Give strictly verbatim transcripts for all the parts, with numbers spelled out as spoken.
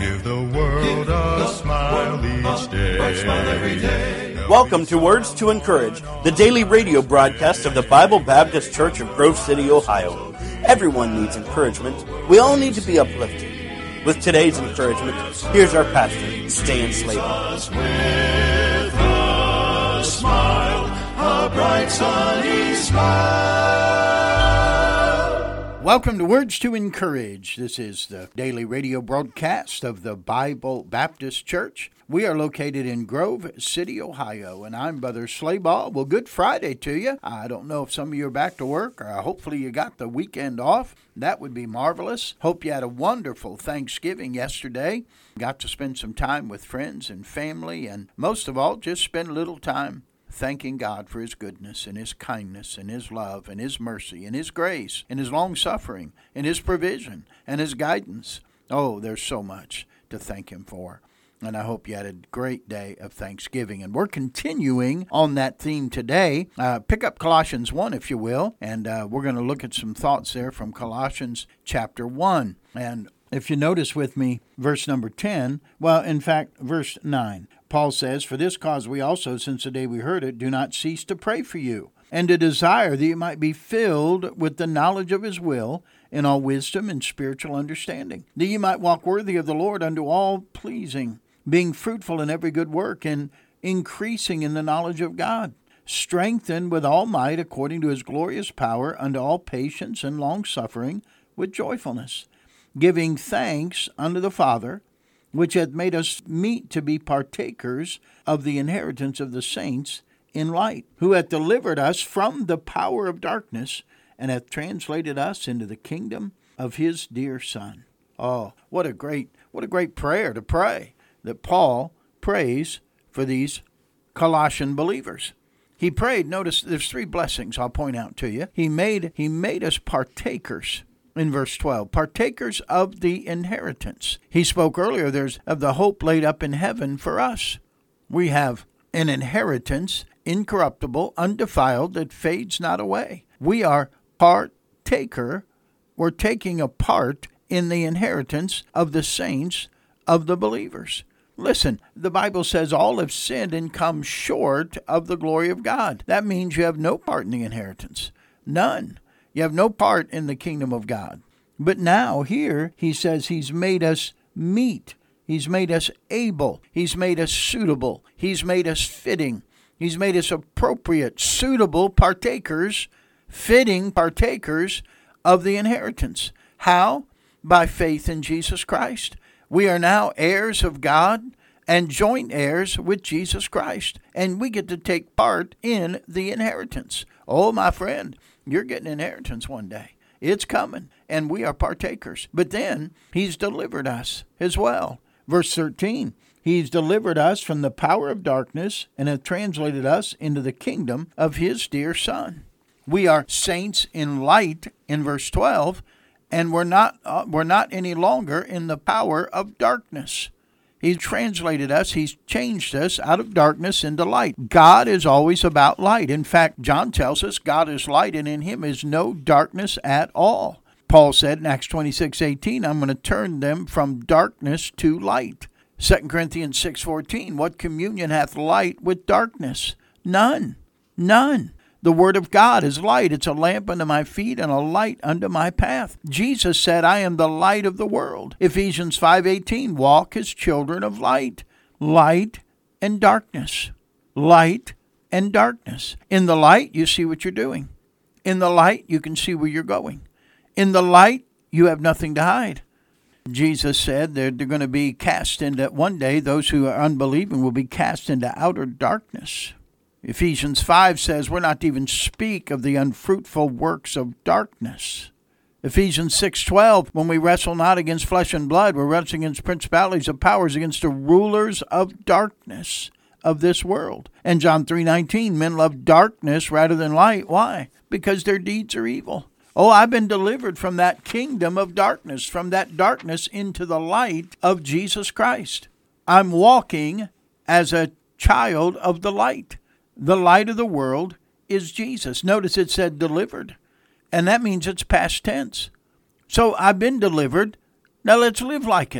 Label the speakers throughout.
Speaker 1: Give the world a smile each day.
Speaker 2: Welcome to Words to Encourage, the daily radio broadcast of the Bible Baptist Church of Grove City, Ohio. Everyone needs encouragement. We all need to be uplifted. With today's encouragement, here's our pastor, Stan Slater.
Speaker 1: With a smile, a bright sunny smile.
Speaker 3: Welcome to Words to Encourage. This is the daily radio broadcast of the Bible Baptist Church. We are located in Grove City, Ohio, and I'm Brother Slayball. Well, good Friday to you. I don't know if some of you are back to work, or hopefully you got the weekend off. That would be marvelous. Hope you had a wonderful Thanksgiving yesterday. Got to spend some time with friends and family, and most of all, just spend a little time thanking God for His goodness and His kindness and His love and His mercy and His grace and His long-suffering and His provision and His guidance. Oh, there's so much to thank Him for. And I hope you had a great day of Thanksgiving. And we're continuing on that theme today. Uh, pick up Colossians one, if you will, and uh, we're going to look at some thoughts there from Colossians chapter one. And if you notice with me, verse number ten, well, in fact, verse nine, Paul says, "For this cause we also, since the day we heard it, do not cease to pray for you, and to desire that you might be filled with the knowledge of His will, in all wisdom and spiritual understanding, that you might walk worthy of the Lord unto all pleasing, being fruitful in every good work, and increasing in the knowledge of God, strengthened with all might according to His glorious power unto all patience and longsuffering with joyfulness, giving thanks unto the Father, which hath made us meet to be partakers of the inheritance of the saints in light, who hath delivered us from the power of darkness, and hath translated us into the kingdom of His dear Son." Oh, what a great, what a great prayer to pray that Paul prays for these Colossian believers. He prayed, notice there's three blessings I'll point out to you. He made, he made us partakers in verse twelve, partakers of the inheritance. He spoke earlier there's of the hope laid up in heaven for us. We have an inheritance, incorruptible, undefiled, that fades not away. We are partaker, we're taking a part in the inheritance of the saints, of the believers. Listen, the Bible says all have sinned and come short of the glory of God. That means you have no part in the inheritance. None. You have no part in the kingdom of God. But now here he says He's made us meet. He's made us able. He's made us suitable. He's made us fitting. He's made us appropriate, suitable partakers, fitting partakers of the inheritance. How? By faith in Jesus Christ. We are now heirs of God and joint heirs with Jesus Christ, and we get to take part in the inheritance. Oh, my friend, you're getting inheritance one day. It's coming, and we are partakers. But then He's delivered us as well. Verse thirteen, He's delivered us from the power of darkness and hath translated us into the kingdom of His dear Son. We are saints in light in verse twelve, and we're not uh, we're not any longer in the power of darkness. He's translated us, He's changed us out of darkness into light. God is always about light. In fact, John tells us God is light, and in Him is no darkness at all. Paul said in Acts twenty-six eighteen, "I'm going to turn them from darkness to light." Second Corinthians six fourteen, "What communion hath light with darkness? None, none. The Word of God is light. It's a lamp unto my feet and a light unto my path." Jesus said, "I am the light of the world." Ephesians five eighteen, "Walk as children of light." Light and darkness. Light and darkness. In the light, you see what you're doing. In the light, you can see where you're going. In the light, you have nothing to hide. Jesus said they're, they're going to be cast into, one day, those who are unbelieving will be cast into outer darkness. Ephesians five says we're not to even speak of the unfruitful works of darkness. Ephesians six twelve, when we wrestle not against flesh and blood, we're wrestling against principalities of powers, against the rulers of darkness of this world. And John three nineteen, men love darkness rather than light. Why? Because their deeds are evil. Oh, I've been delivered from that kingdom of darkness, from that darkness into the light of Jesus Christ. I'm walking as a child of the light. The light of the world is Jesus. Notice it said delivered, and that means it's past tense. So I've been delivered. Now let's live like it.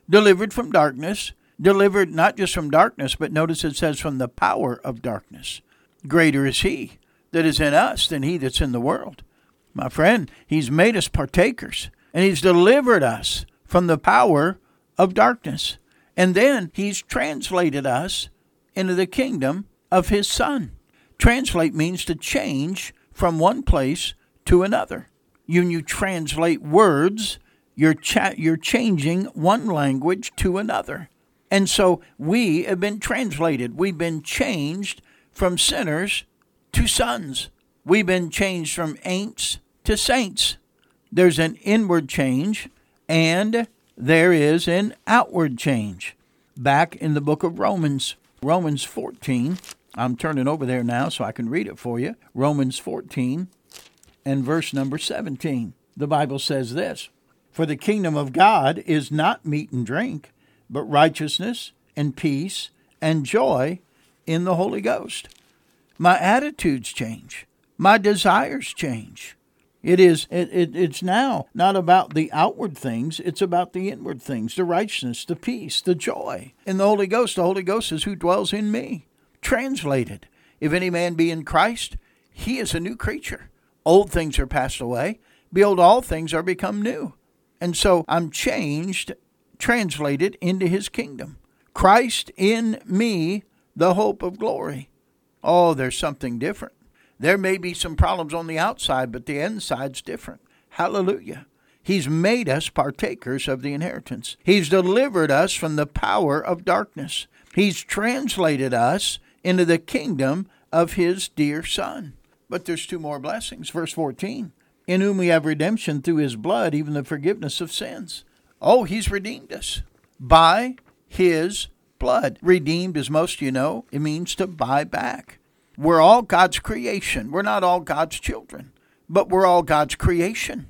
Speaker 3: Delivered from darkness. Delivered not just from darkness, but notice it says from the power of darkness. Greater is he that is in us than he that's in the world. My friend, he's made us partakers, and he's delivered us from the power of darkness. And then he's translated us into the kingdom of his Son. Translate means to change from one place to another. When you translate words, you're, cha- you're changing one language to another. And so we have been translated. We've been changed from sinners to sons. We've been changed from ain'ts to saints. There's an inward change, and there is an outward change. Back in the book of Romans, Romans fourteen, I'm turning over there now so I can read it for you. Romans fourteen and verse number seventeen. The Bible says this, "For the kingdom of God is not meat and drink, but righteousness and peace and joy in the Holy Ghost." My attitudes change. My desires change. It is, it, it, it's now not about the outward things, it's about the inward things, the righteousness, the peace, the joy. In the Holy Ghost, the Holy Ghost is who dwells in me. Translated, if any man be in Christ, he is a new creature. Old things are passed away. Behold, all things are become new. And so I'm changed, translated into his kingdom. Christ in me, the hope of glory. Oh, there's something different. There may be some problems on the outside, but the inside's different. Hallelujah. He's made us partakers of the inheritance. He's delivered us from the power of darkness. He's translated us into the kingdom of his dear Son. But there's two more blessings. Verse fourteen, "In whom we have redemption through his blood, even the forgiveness of sins." Oh, he's redeemed us by his blood. Redeemed, as most of you know, it means to buy back. We're all God's creation. We're not all God's children, but we're all God's creation.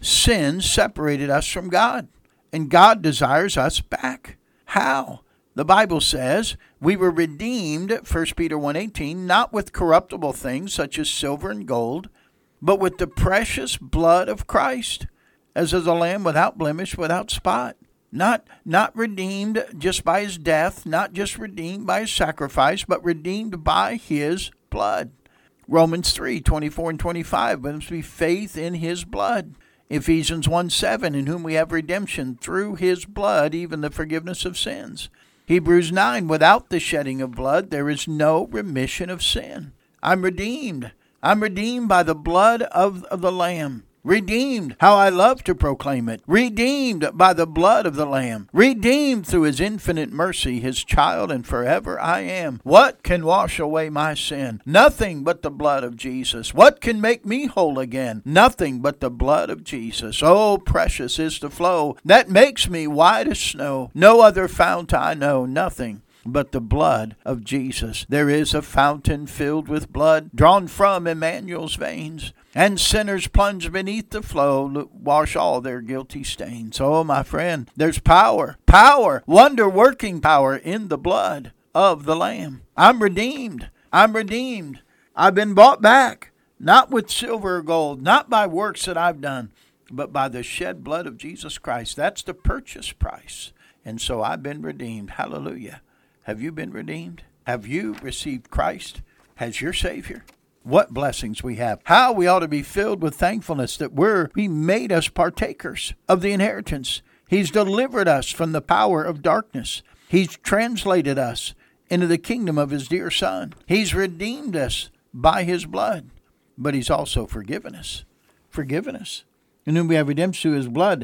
Speaker 3: Sin separated us from God, and God desires us back. How? The Bible says we were redeemed, First Peter one eighteen, not with corruptible things such as silver and gold, but with the precious blood of Christ, as of the Lamb without blemish, without spot. Not, not redeemed just by his death, not just redeemed by his sacrifice, but redeemed by his blood. Romans three, twenty-four and twenty-five, but it must be faith in his blood. Ephesians one seven, in whom we have redemption through his blood, even the forgiveness of sins. Hebrews nine, without the shedding of blood, there is no remission of sin. I'm redeemed. I'm redeemed by the blood of, of the Lamb. Redeemed, how I love to proclaim it. Redeemed by the blood of the Lamb. Redeemed through his infinite mercy, his child, and forever I am. What can wash away my sin? Nothing but the blood of Jesus. What can make me whole again? Nothing but the blood of Jesus. Oh, precious is the flow that makes me white as snow. No other fount I know, nothing but the blood of Jesus. There is a fountain filled with blood drawn from Emmanuel's veins, and sinners plunge beneath the flow, wash all their guilty stains. Oh, my friend, there's power, power, wonder-working power in the blood of the Lamb. I'm redeemed. I'm redeemed. I've been bought back, not with silver or gold, not by works that I've done, but by the shed blood of Jesus Christ. That's the purchase price. And so I've been redeemed. Hallelujah. Have you been redeemed? Have you received Christ as your Savior? What blessings we have. How we ought to be filled with thankfulness that we're, He made us partakers of the inheritance. He's delivered us from the power of darkness. He's translated us into the kingdom of His dear Son. He's redeemed us by His blood, but He's also forgiven us. Forgiven us. In whom we have redemption through His blood,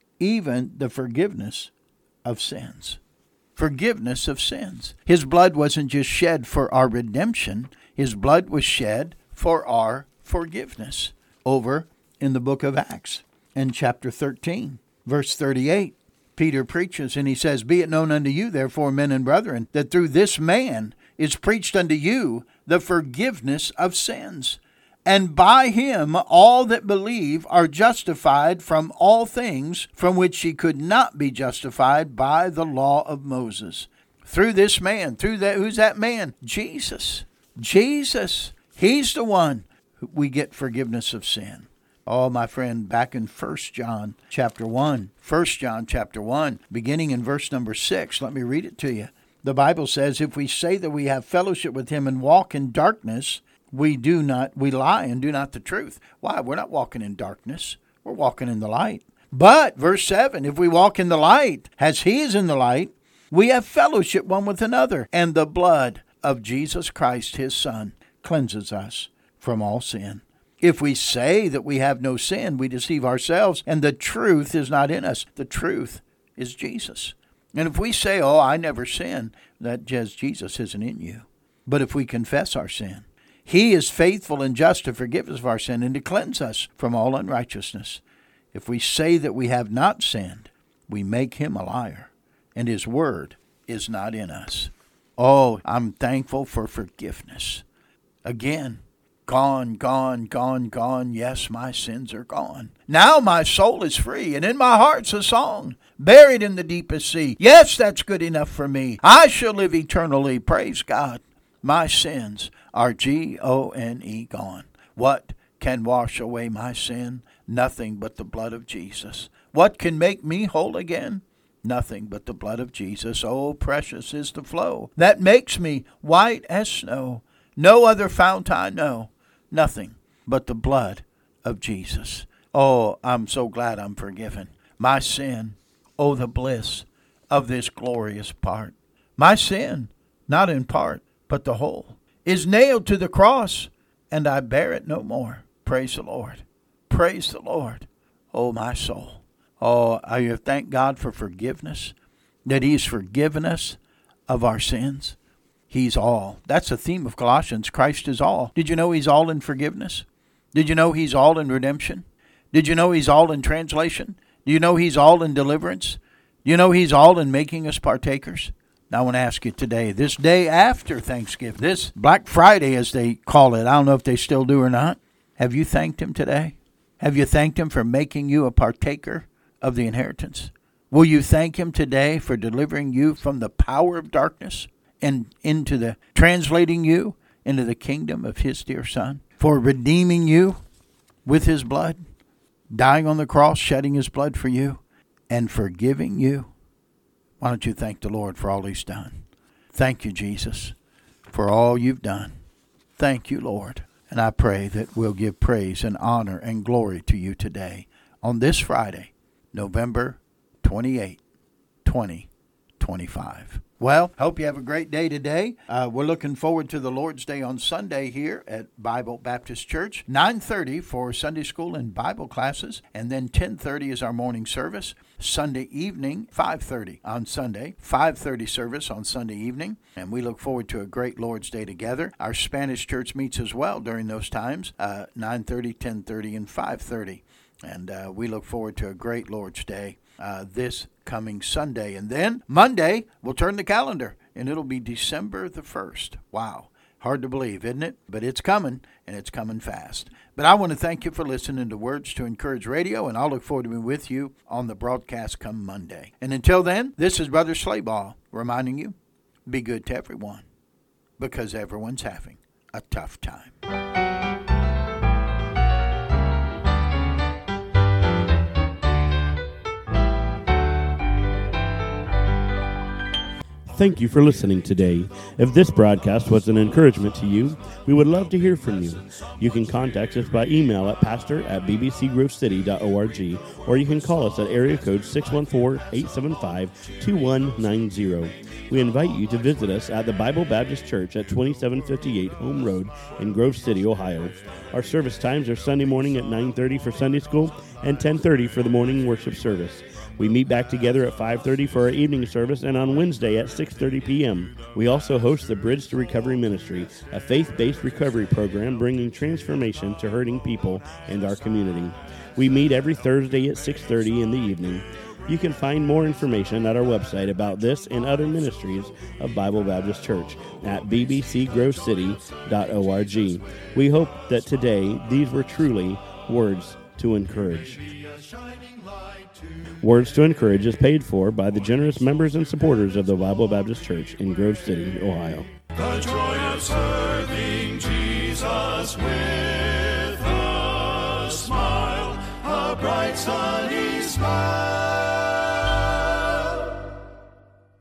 Speaker 3: even the forgiveness of sins. Forgiveness of sins. His blood wasn't just shed for our redemption. His blood was shed for our forgiveness. Over in the book of Acts, in chapter thirteen, verse thirty-eight, Peter preaches and he says, "Be it known unto you, therefore, men and brethren, that through this man is preached unto you the forgiveness of sins. And by him all that believe are justified from all things from which ye could not be justified by the law of Moses." Through this man, through that, who's that man? Jesus. Jesus. He's the one we get forgiveness of sin. Oh, my friend, back in First John chapter one, First John chapter one, beginning in verse number six, let me read it to you. The Bible says, if we say that we have fellowship with him and walk in darkness, we do not, we lie and do not the truth. Why? We're not walking in darkness. We're walking in the light. But, verse seven, if we walk in the light, as he is in the light, we have fellowship one with another, and the blood of Jesus Christ, his Son, cleanses us from all sin. If we say that we have no sin, we deceive ourselves, and the truth is not in us. The truth is Jesus. And if we say, oh, I never sin, that just Jesus isn't in you. But if we confess our sin, he is faithful and just to forgive us of our sin and to cleanse us from all unrighteousness. If we say that we have not sinned, we make him a liar, and his word is not in us. Oh, I'm thankful for forgiveness. Again, gone, gone, gone, gone. Yes, my sins are gone. Now my soul is free, and in my heart's a song, buried in the deepest sea. Yes, that's good enough for me. I shall live eternally. Praise God. My sins are G O N E gone. What can wash away my sin? Nothing but the blood of Jesus. What can make me whole again? Nothing but the blood of Jesus. Oh, precious is the flow that makes me white as snow. No other fount I know. Nothing but the blood of Jesus. Oh, I'm so glad I'm forgiven. My sin, oh, the bliss of this glorious part. My sin, not in part, but the whole, is nailed to the cross, and I bear it no more. Praise the Lord. Praise the Lord. Oh, my soul. Oh, I thank God for forgiveness, that he's forgiven us of our sins. He's all. That's the theme of Colossians. Christ is all. Did you know he's all in forgiveness? Did you know he's all in redemption? Did you know he's all in translation? Do you know he's all in deliverance? Do you know he's all in making us partakers? Now I want to ask you today, this day after Thanksgiving, this Black Friday as they call it, I don't know if they still do or not, have you thanked him today? Have you thanked him for making you a partaker of the inheritance? Will you thank him today for delivering you from the power of darkness and into the, translating you into the kingdom of his dear Son? For redeeming you with his blood, dying on the cross, shedding his blood for you, and forgiving you? Why don't you thank the Lord for all he's done? Thank you, Jesus, for all you've done. Thank you, Lord. And I pray that we'll give praise and honor and glory to you today on this Friday, November twenty-eighth, twenty twenty-five. Well, hope you have a great day today. Uh, we're looking forward to the Lord's Day on Sunday here at Bible Baptist Church. nine thirty for Sunday school and Bible classes, and then ten thirty is our morning service. Sunday evening, five thirty on Sunday, five thirty service on Sunday evening, and we look forward to a great Lord's Day together. Our Spanish church meets as well during those times, uh, nine thirty, ten thirty, and five thirty, and uh, we look forward to a great Lord's Day uh, this coming Sunday. And then Monday, we'll turn the calendar, and it'll be December the first. Wow. Hard to believe, isn't it? But it's coming, and it's coming fast. But I want to thank you for listening to Words to Encourage Radio, and I'll look forward to being with you on the broadcast come Monday. And until then, this is Brother Slayball reminding you, be good to everyone, because everyone's having a tough time.
Speaker 4: Thank you for listening today. If this broadcast was an encouragement to you, we would love to hear from you. You can contact us by email at pastor at b b c grove city dot org, or you can call us at area code six one four, eight seven five, two one nine zero. We invite you to visit us at the Bible Baptist Church at twenty-seven fifty-eight Home Road in Grove City, Ohio. Our service times are Sunday morning at nine thirty for Sunday school and ten thirty for the morning worship service. We meet back together at five thirty for our evening service and on Wednesday at six thirty p.m. We also host the Bridge to Recovery Ministry, a faith-based recovery program bringing transformation to hurting people and our community. We meet every Thursday at six thirty in the evening. You can find more information at our website about this and other ministries of Bible Baptist Church at b b c grove city dot org. We hope that today these were truly words to encourage. Words to Encourage is paid for by the generous members and supporters of the Bible Baptist Church in Grove City, Ohio.
Speaker 1: The joy of serving Jesus with a smile. bright sunny smile.